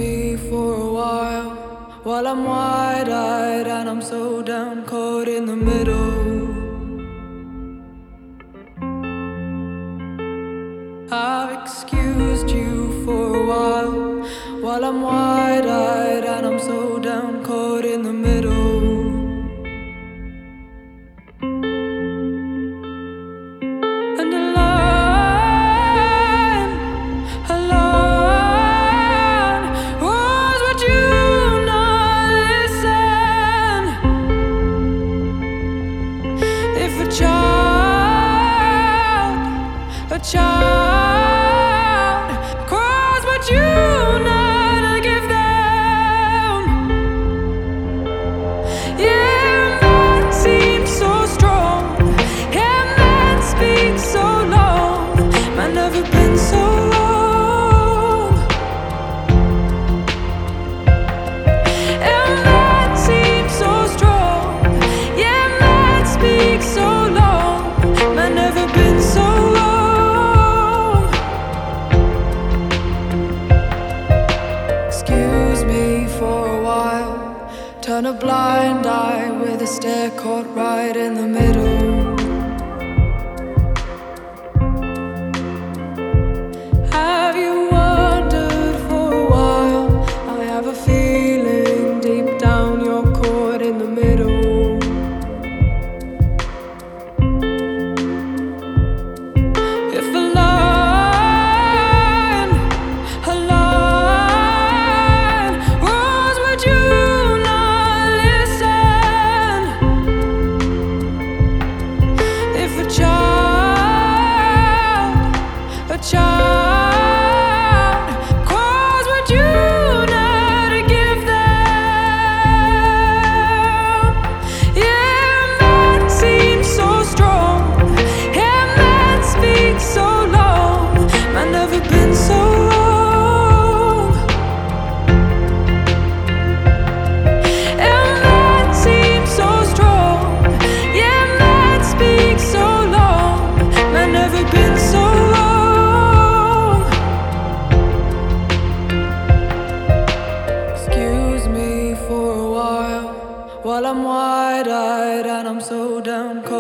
me for a while I'm wide-eyed and I'm so down, caught in the middle. I've excused you for a while I'm wide-eyed and I'm so down, caught in the middle. And a line was, would you not listen? If a child cries, would you not give them? Yeah, man seems so strong, yeah, man speaks so long, man never been so long. Yeah, man seems so strong, yeah, man speaks so long, man never been so long. Excuse me for a while, turn a blind eye with a stare caught right in the middle. Have you wondered for a while? I have a feeling deep down you're caught in the middle. If a line was, would you not listen? If a child cries, would you not give them? Yeah, man seems so strong, yeah, man speaks so long, man never been so long. Yeah, man seems so strong, yeah, man speaks so long, man never been so long. Excuse me for a while I'm wide-eyed and I'm so down.